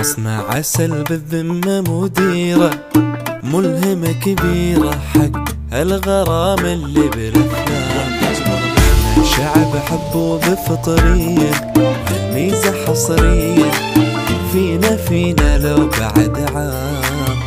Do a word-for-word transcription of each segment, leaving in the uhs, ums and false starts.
مصنع عسل بالذمة مديرة، ملهمة كبيرة حق الغرام اللي بالأفلام. شعب حبه بفطرية، هالميزة حصرية فينا فينا لو بعد عام.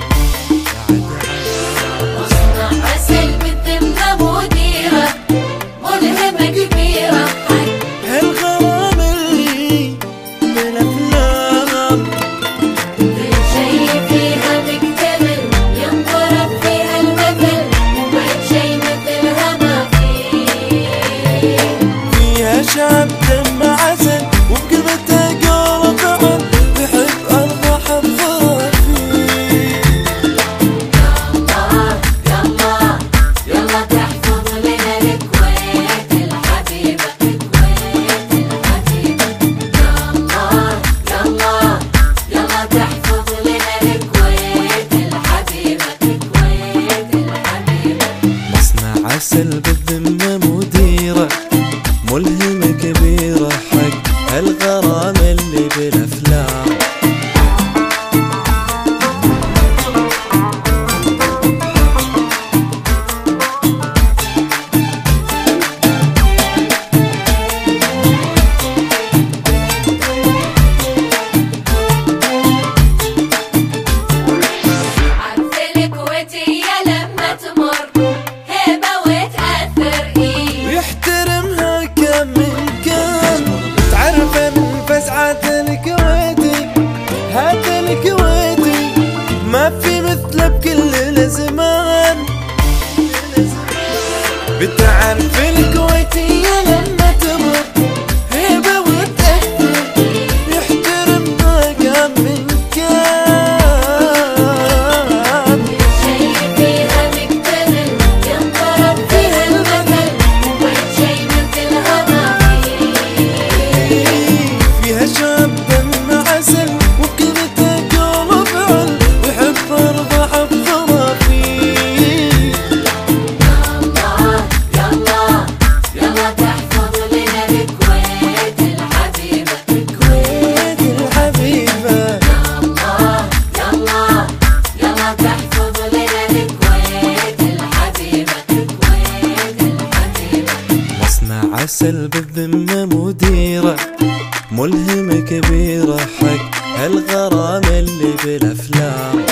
مصنع عسل بالذمة مديرة، ملهمة كبيرة حق هالغرام اللي بالأفلام. كل شي فيها مكتمل، ينضرب فيها المثل، وكل شي مثلها ما فيه. فيها شعب دم عسل وبقلبته قلب عن يحب أرضه حبها فيه. يلا يلا يلا تحفظ لنا الكويت الحبيبة، الكويت الحبيبة. يلا يلا يلا تحفظ لنا الكويت الحبيبة، الكويت الحبيبة. مصنع عسل بالذمة مديرة، ملهمة كبيرة حق هالغرام اللي بالأفلام. عارف الكويتية لما تمر هيبة وتأثر إيه، ويحترمها كم من كم، تعرف من فزعة الكويتي. هذا الكويتي ما في مثله بكل الأزمان. بتعرف الكويتية لما تمر هيبة وتأثر، يحترمها كم من كم. شي فيها مكتمل، ينضرب فيها المثل، وكل شي مثلها ما فيه. فيها شاب دم عسل وبقلبته قلب عل يحب أرضه حبها فيه. يلا يلا يلا تحفظ لنا الكويت الحبيبة، الكويت الحبيبة. يلا يلا يلا تحفظ لنا الكويت الحبيبة، الكويت الحبيبة. مصنع عسل بالذمة مديرة، ملهمة كبيرة حق هالغرام اللي بالأفلام.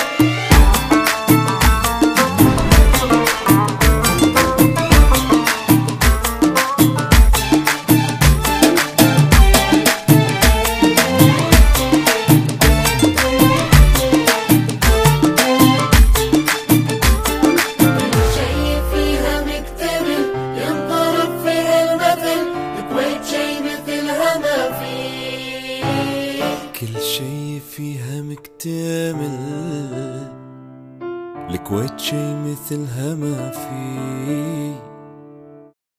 شي فيها مكتمل، ينضرب فيها المثل، الكويت شي مثلها ما فيه. كل شي فيها مكتمل، الكويت شي مثلها ما فيه.